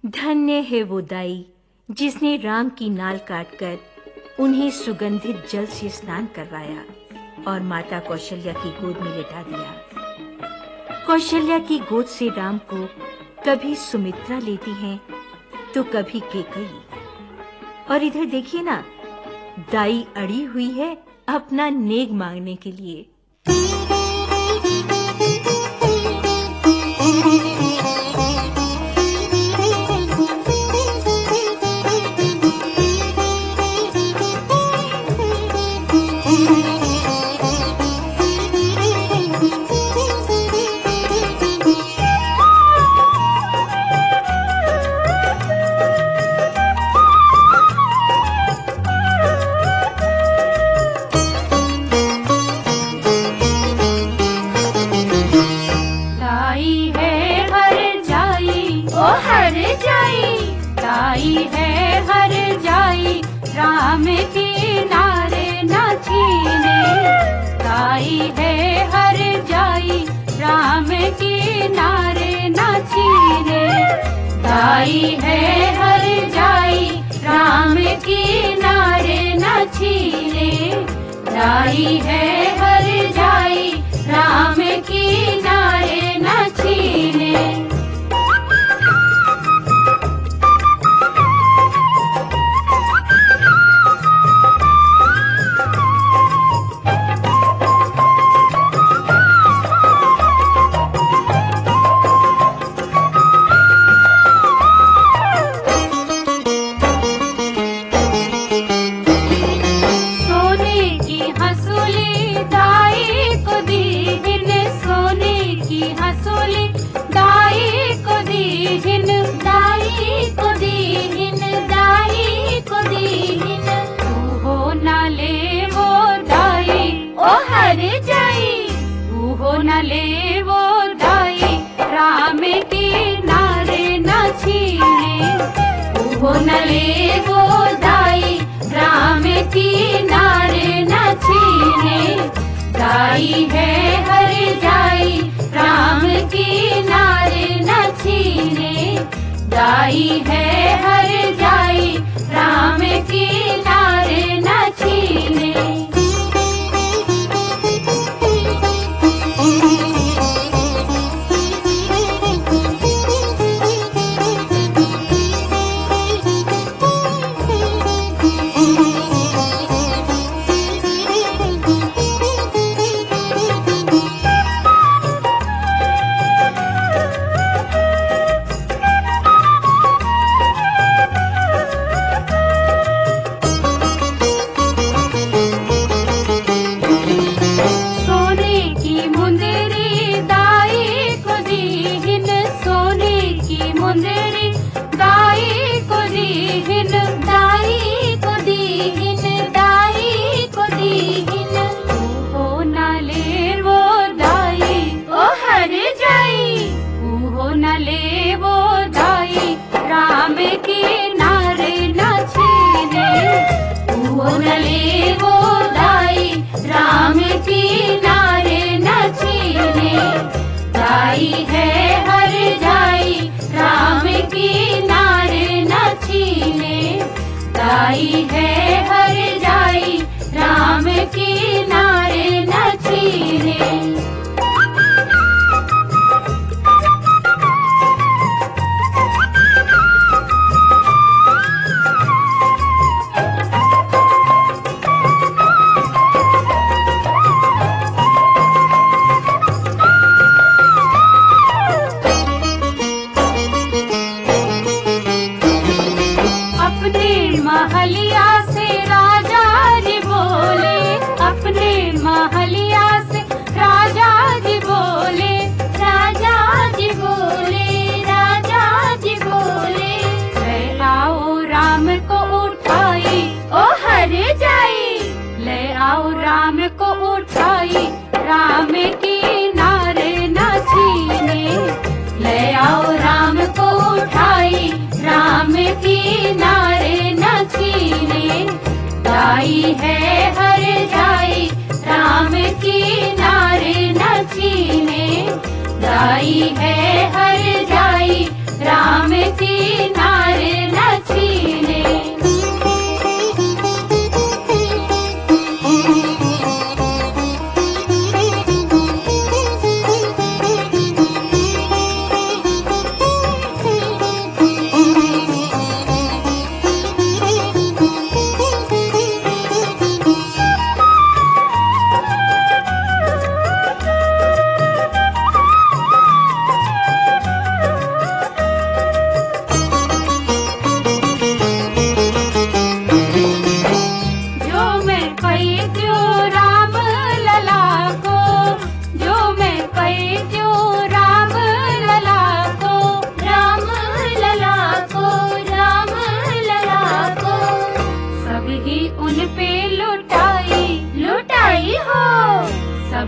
धन्य है वो दाई जिसने राम की नाल काटकर उन्हें सुगंधित जल से स्नान करवाया और माता कौशल्या की गोद में लिटा दिया। कौशल्या की गोद से राम को कभी सुमित्रा लेती हैं तो कभी कैकेयी। और इधर देखिए ना, दाई अड़ी हुई है अपना नेग मांगने के लिए। दाई है हर जाई राम की नारे न छीने। दाई है हर जाई राम की नारे न छीने। दाई है हर जाई राम की नारे न छीने। दाई है हर जाई राम की नारे न छीने। न ले वो दाई राम की नारे न छीने। वो न ले वो दाई राम की नारे न छीने। दाई है हर जाई राम की नारे न छीने। दाई है हर जाई राम की नारे न छीने।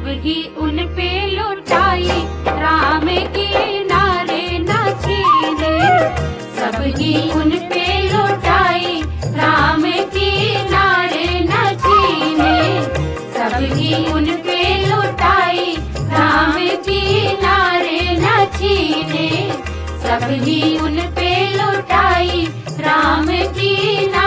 ही उन पे लुटाई, राम की नारे न छीने। सब ही उन पे लुटाई, राम की नारे न छीने। सब ही उन पे लुटाई, राम की नारे न छीने। सब ही उन पे लुटाई, राम की